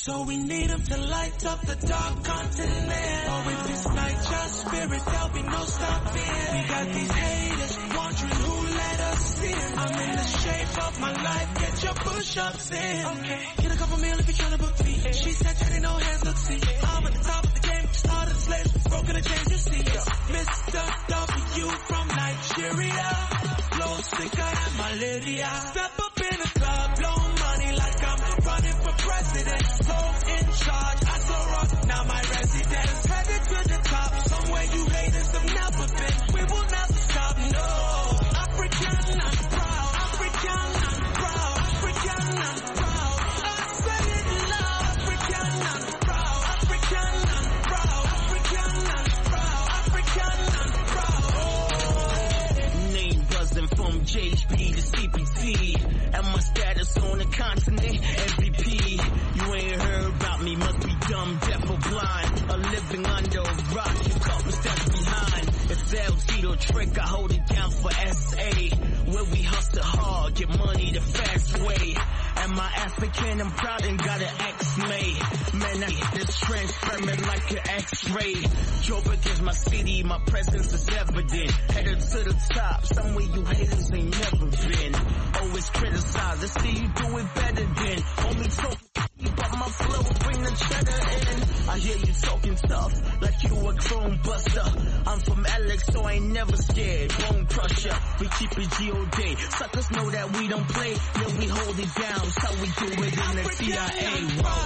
So we need him to light up the dark continent. Oh, if this night your spirit, there'll be no stopping. We got these haters wondering who let us in. I'm in the shape of my life, get your push-ups in. Okay, get a couple meal if you're trying to book me. She said Teddy, no hands, look, see. I'm at the top of the game, started the slaves, broken the chains, you see. Mr. W from Nigeria, flow sicker than malaria. Step up in the club, blow money like I'm running for president. So in charge, I so rock, now my residence. Headed to the top, somewhere you haters have never been. We will never stop, no. African, I'm proud. African, I'm proud. African, I'm proud. I say it loud. African, I'm proud. African, I'm proud. African, I'm proud. African, I'm proud. Oh. Name buzzing from JHP to CPT. And my status on the continent, MVP. You ain't heard about me, must be dumb, deaf or blind. A living under a rock, you couple steps behind. It's El Tito trick, I hold it down for SA. Where we hustle hard, get money the fast way. Am I African? I'm proud and got an X-made. Man, I hit this transparent like an X-ray. Joburg is my city, my presence is evident. Headed to the top, somewhere you haters ain't never been. Always criticize, I see you do it better than. Homie talk, but my flow bring the cheddar in. I hear you talking tough, like you a chrome buster. I'm from Alex, so I ain't never scared. Bone crusher, we keep it G.O.D. Suckers know that we don't play, yeah we hold it down. So we do it in the CIA.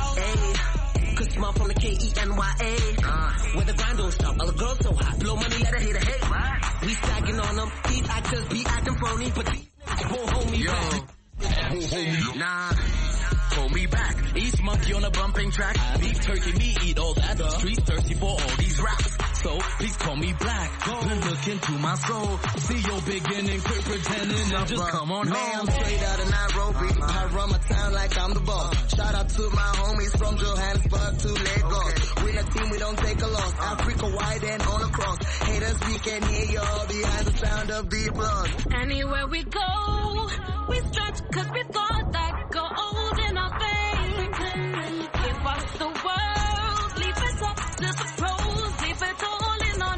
Whoa, cause small from the KENYA. Where the grind don't stop, all the girls so hot. Blow money, let her hate her hate. What? We stacking on them, these actors be acting phony, but these won't hold me back. Won't hold me, nah. Hold me back. East monkey on a bumping track. Beef turkey, me eat all that. Streets thirsty for all these raps. So please call me black. Then look into my soul. See your beginning, quit pretending and just come on home. I'm straight out of Nairobi. I run my town like I'm the boss. Shout out to my homies from Johannesburg to Lagos. We're a team, we don't take a loss. Africa wide and all across. Haters, we can hear you all behind the sound of the applause. Anywhere we go, we stretch cause we got that gold in our veins. Give us the world, leave it up to the pros, leave it all in our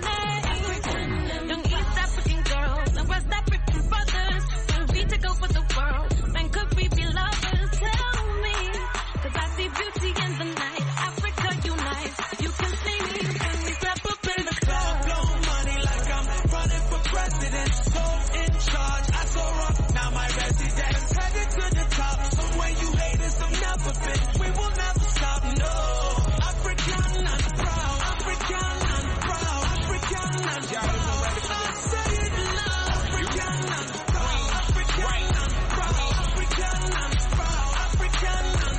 name. Young East African girls and West African brothers, will we take over the world? And could we be lovers? Tell me, cause I see beauty in the night. Africa unite, you can see me when we step up in the club. Blow money like I'm running for president. So in charge, I so rock, now my residence. Headed to the top, somewhere you haters have never been. We will never stop, no. African, I'm proud. African, I'm proud. African, I'm proud. I say it loud. African, I'm proud. African, I'm proud. African, I'm proud. African, I'm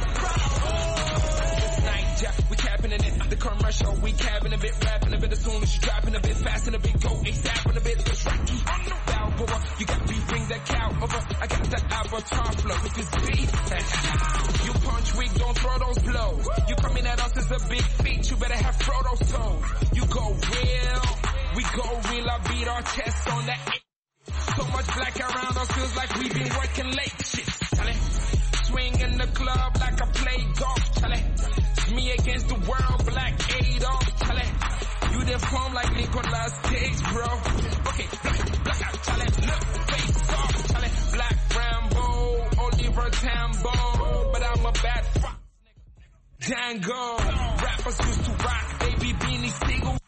proud. This night, yeah, we capping in it. The commercial, we capping a bit, rapping a bit. As soon as you dropping a bit, fast and a bit, go ASAP and a bit. It's Rocky on the Balboa. You got beef, bring that cow over. I got that avatar flow with this beat. You punch weak, don't throw those blows. You coming at us as a big feat, you better have Frodo soul. You go real, we go real. I beat our chests on that. So much black around us feels like we've been working late. Shit, Charlie. Swing in the club like I play golf, Charlie. It's me against the world, Black Adolf, Charlie. You deform like Nicolas Cage, bro. Okay, black out, Charlie. Look, face off, Charlie. Black Rambo, Oliver Tambo, but I'm a bad fuck. Django, rappers used to rock, baby beanie single.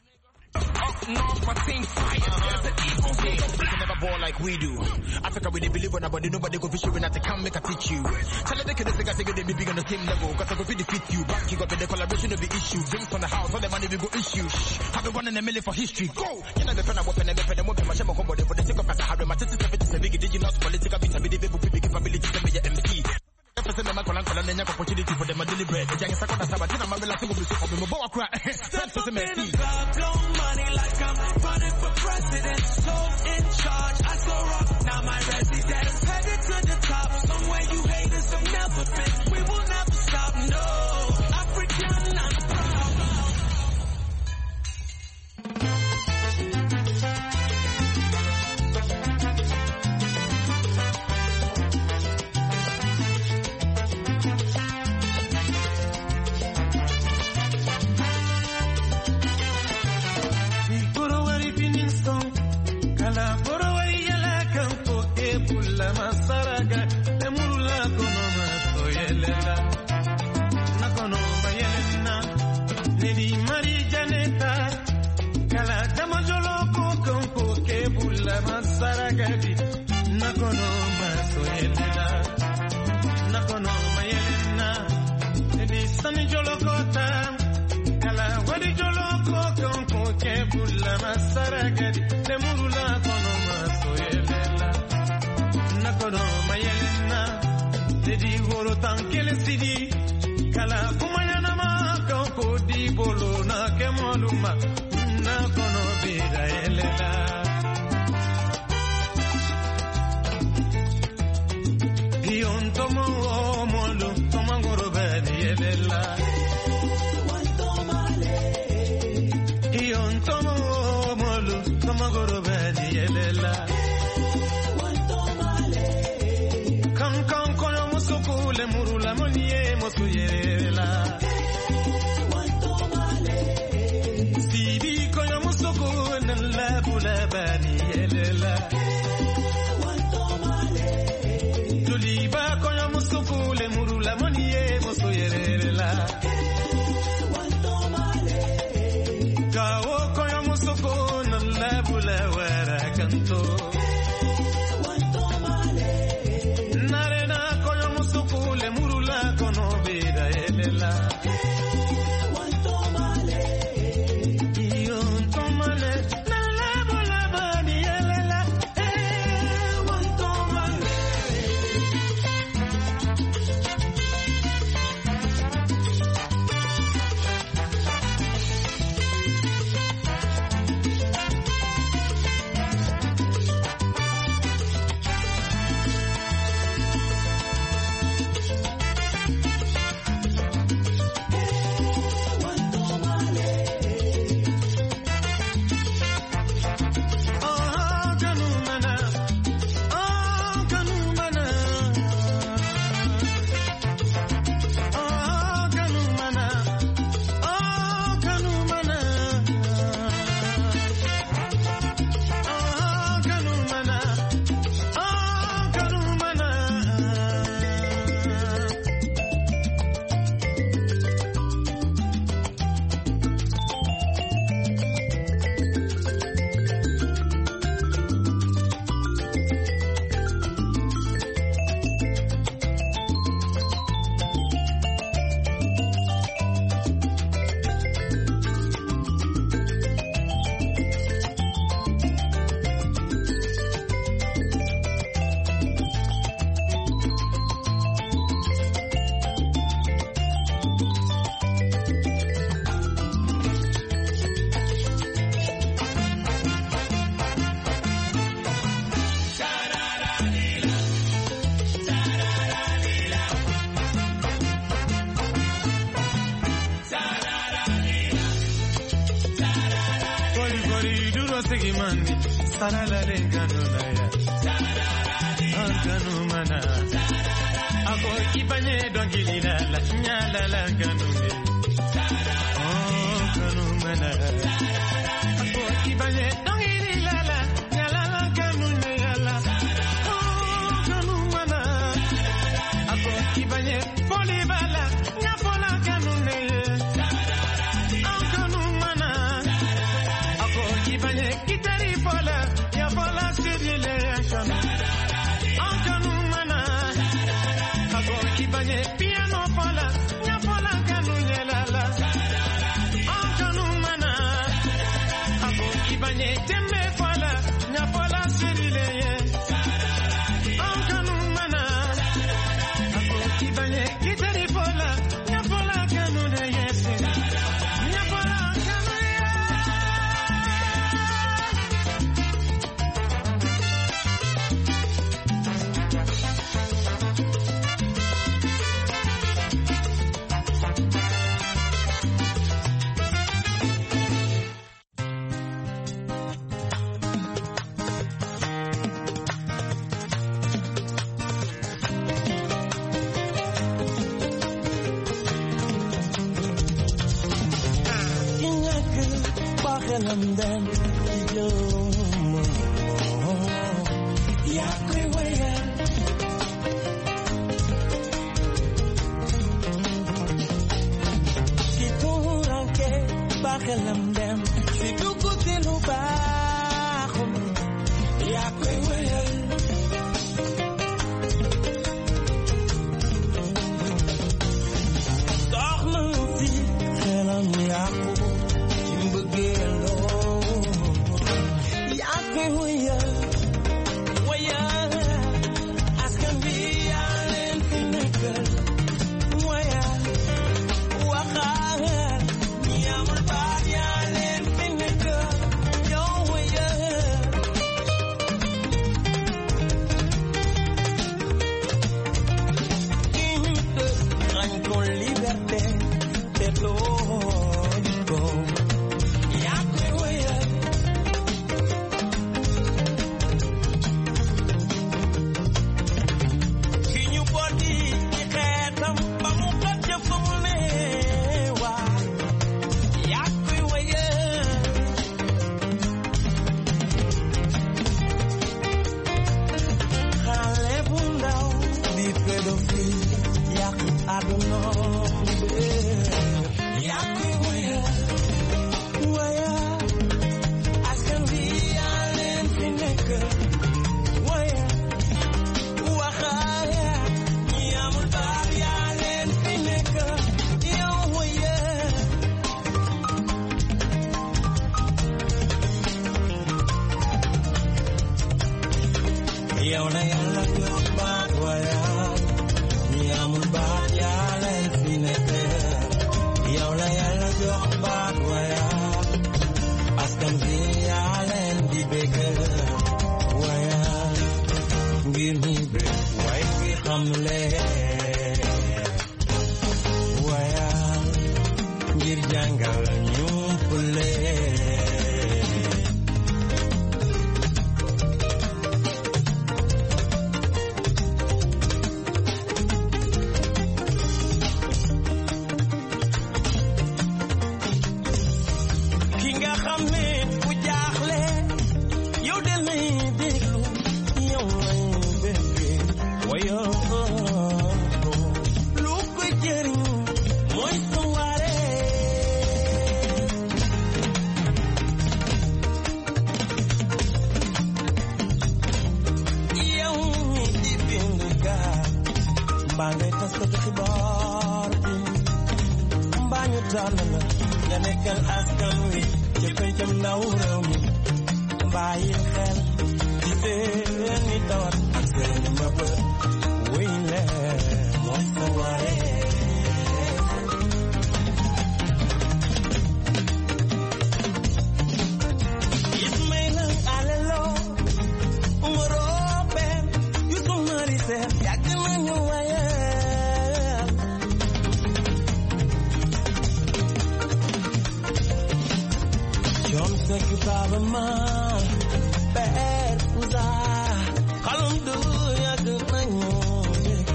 Up north, my team fire. There's an evil here. You can never ball like we do. Africa, we they believe on nobody, nobody go fish you when I come make a teach you. Tell the kids they say they be big on the same level. Cause I go defeat you. Back you got the collaboration of the issue. Drinks on the house, all the money we go issue. Have been one in a million for history. Go! You know the pen, I weapon, and weapon, and weapon, my shame on combo. For the sake of us, I have my sister, it's a big, did you not political beats, I be the big capability to be your MC. Opportunity for them to deliberate. The young second Sabatina, my relative will be for me. More cry. Step up in the club, blow money like I'm running for president. So in charge, I so rock, now my residence. Headed to the top, somewhere you haters have never been. We will never stop, no. African, I'm proud. Sani jolokota kala wadi joloko konko kebula masaragadi lemurula kono masoyelela nakono mayelena dedi goro tankele sidi kala kumayana ma konko di bolo na kemoluma nakono bida yelela Ion tomo molo tomangoro bedi yelela Ion tomo molo tomangoro bedi yelela Kan kono musuku le murula moniye mosu yelela Sibi kono musuku nalla bula bedi yelela Tuliba kono musuku le murula moniye mosu yelela Kawo kono musuku nalla bula wara kanto Narena kono musuku le murula kono beda yelela Iyo tomale nalla bula bani yelela wantomale Sigimandi, sarala lengano naya, anganu mana, ako kipanye dongili la, nyala la ganune, oh kanu mana, ako kipanye dongili la, nyala la ganune la, oh kanu mana, ako kipanye poli bala, nyapola ganune, oh kanu mana. Kibanye kitari pola ya pola sibile yankanu ankanu mana ako kibanye piano pola ya pola kanu nyelala ankanu mana ako kibanye tembe pola ya pola sibile ankanu mana ako kibanye kitari pola ya pola kanu nyese ya pola kanu Then you Kalamdam, si dugutin mo ba ako? Ako'y wayan. Doch jàngal ñu pule. Ki nga xam ne ku jaaxle yow de lay déglu yow lay bëggee wayo lu ko jëriñ mooy sa waare yow di bind gaa mbaa ngay tas ko ci xibaar bi mbaa ñu tànn la nga nekkal askan wi ci pencam ndaw réew mi bàyyil xel ci seeni tawat ak seeni mëbët wuy leen moo sa waare Ismaïla Alelo Ngorobe Yusuf Marise yàgg nañu waye John Seck Baba Man Père Ouza xalum du yàgg nañu dégg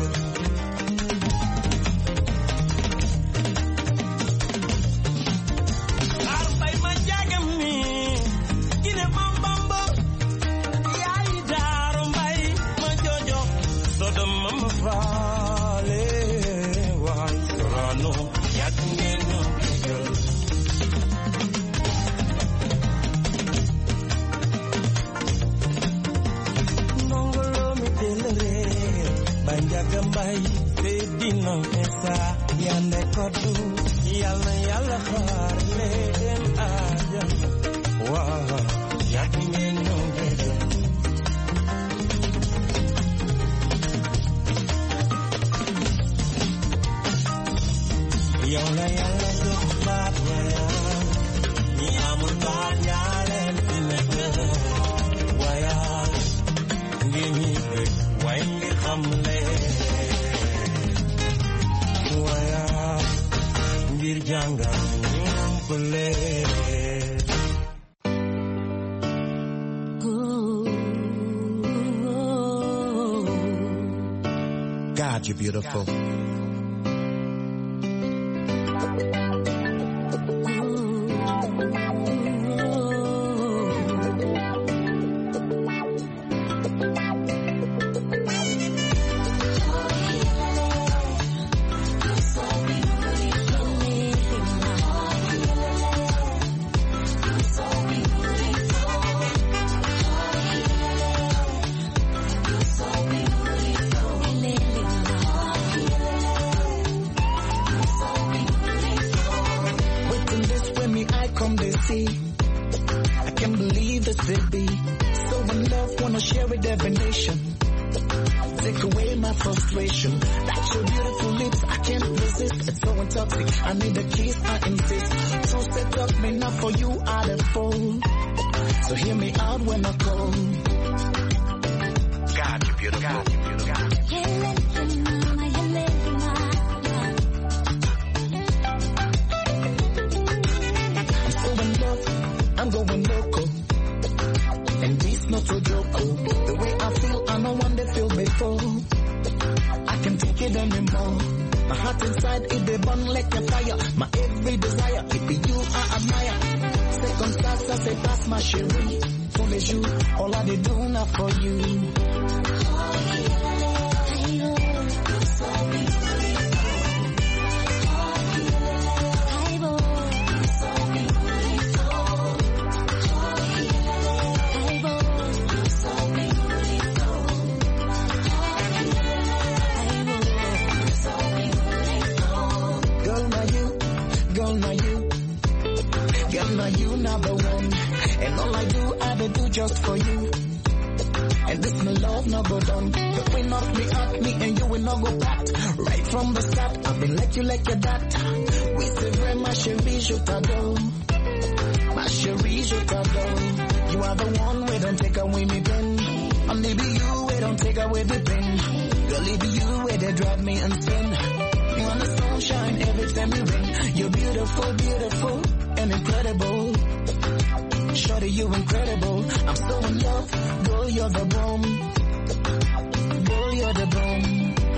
xaar mbay ma jagam ni kine bambamba yaay daaru mbay ma jojo sodom ma faale waay Sorano yàgg ngeen ñu déggal Banjaga mbay te dina esa yande kodu yalla yalla xaar leen aja waaw yàgg ngeen ñoo déggal yow la yàlla jox baat waya ñi amul baat yaa leen di nekk waya ngir ñi bëgg way ngir xam leen waya ngir jàngal ñu leen God, you're beautiful. I can't believe this it be so in love, wanna share with every nation. Take away my frustration. That's your beautiful lips, I can't resist. It's so intoxicating. I need a kiss, I insist. So set up me not for you, I'd fall. So hear me out when I call. God, you're beautiful. God, you're beautiful. I'm going local, and this not a joke. The way I feel, I know one day feel before. I can't take it anymore. My heart inside, it they burn like a fire. My every desire, it be you I admire. Second class, I say pass my chérie. Full as you, all I did do now for you. You number one, and all I do, I do just for you. And this my love no go down. But when knock me up, me and you will not go back. Right from the start, I've been like you like your dad. We say very ma chérie, je t'adore. Ma chérie, je t'adore. You are the one we don't take away me pen. Only be you we don't take away the pen. Girl, it be you where they drive me insane. You want the sunshine every time you rain. You're beautiful, beautiful, and incredible. Shorty, you're incredible. I'm so in love. Girl, you're the bomb. Girl, you're the bomb.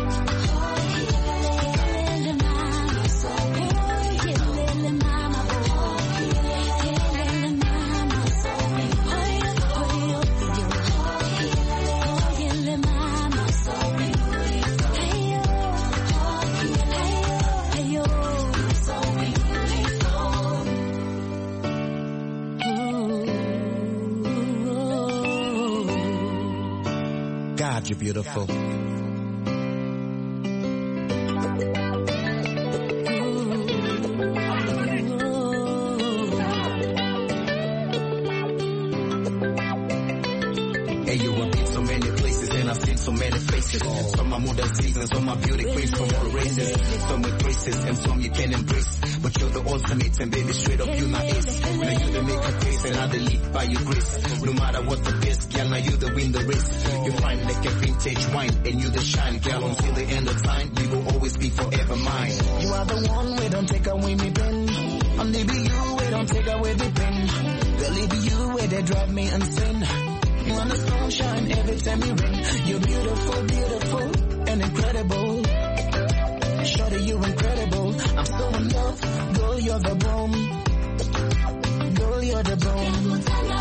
God, you're beautiful. Hey, you have been so many places and I've seen so many faces. Some are modern seasons, some are beauty queens from all races. Some with graces and some you can embrace. But you're the ultimate and baby, straight up you not ace. Now you the make a case and I the lead by your grace. No matter what the best, girl, now you the win the race. You fine like a vintage wine and you the shine, girl, until the end of time. You will always be forever mine. You are the one, we don't take away me pen. Only be you, we don't take away the pen. Girl, it be you, where they drive me insane. You want the sunshine every time you ring. You're beautiful, beautiful, and incredible. Shorty, you're incredible. I'm so in love. Girl, you're the bomb. Girl, you're the bomb.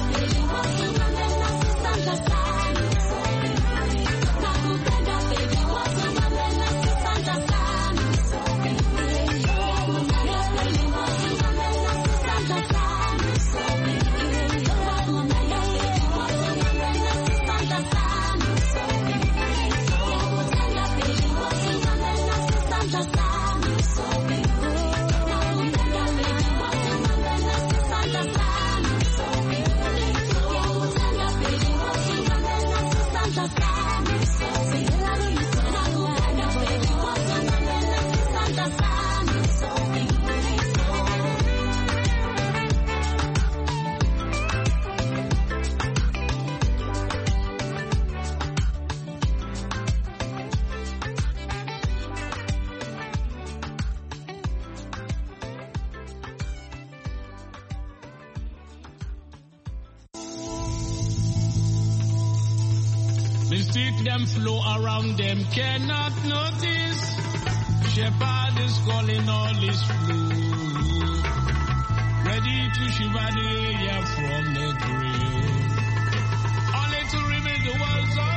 Mystic them flow around them cannot notice. Shepherd is calling all his flow, ready to shiver the air from the grave, only to reveal the walls of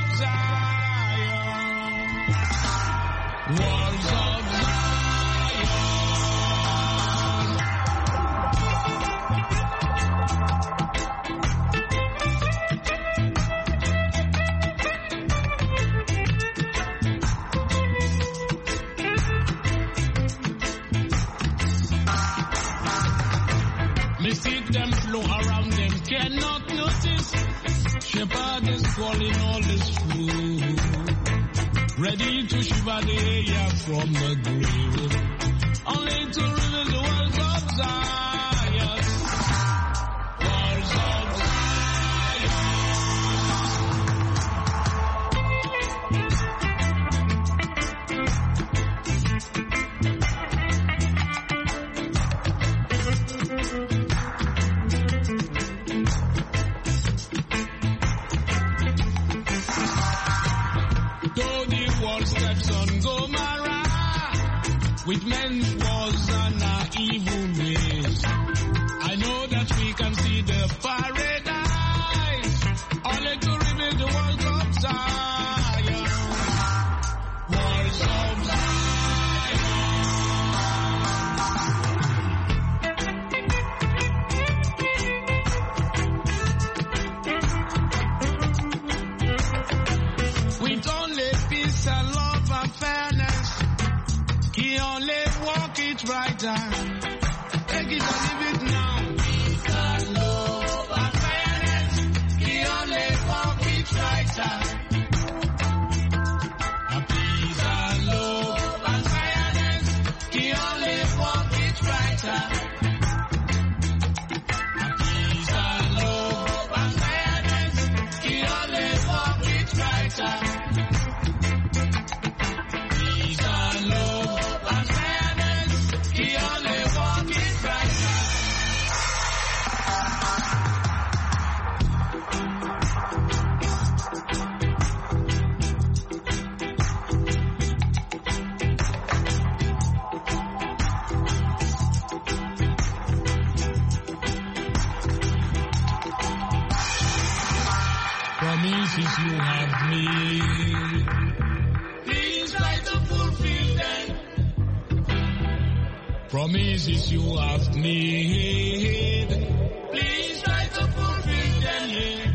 Zion. Walls of Zion. Them flow around them cannot notice. Shepherd is calling all his flow, ready to shiver the air from the grave, only to reveal the walls of Zion. Walls of with men's wars and our evil ways, I know that we can see the paradise, only to reveal the walls of Zion. Walls of Zion. With only peace and love and fairness, he only walk it brighter. Take it or leave it now. Peace and love and fairness. He only walk it brighter. Peace and love and fairness. He only walk it brighter. Peace and love and fairness. He only walk it brighter. Peace and love. He only walks Promises you have made, please try to fulfill them. Promises you have made, please try to fulfill them, yeah.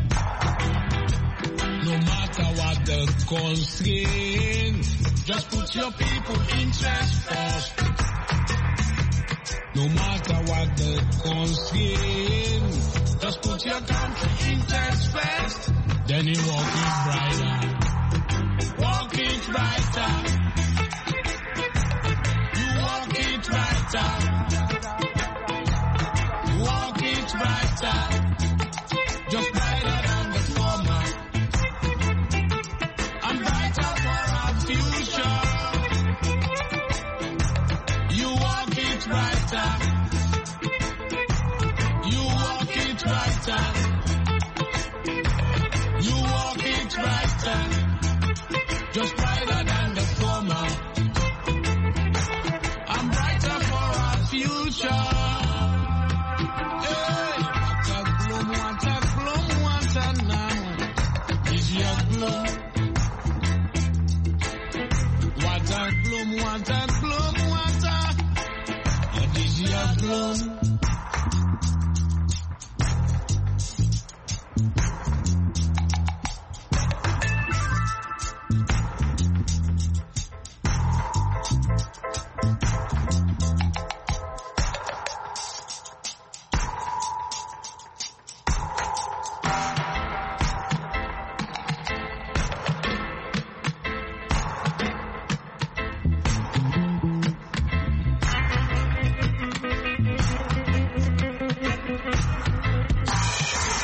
No matter what the constraint, just put your people interest first. No matter what the constraint, just put your country interest first. Then you walk it brighter, walk it brighter. You walk it brighter, walk it brighter. Just brighter than the former, and brighter for our future. You walk it brighter, you walk it brighter. You walk it brighter, just brighter than the former. I'm brighter for our future. Hey, what a gloom now is your gloom. What a gloom, what is your gloom.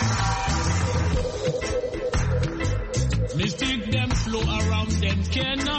Mystic them flow around them cannot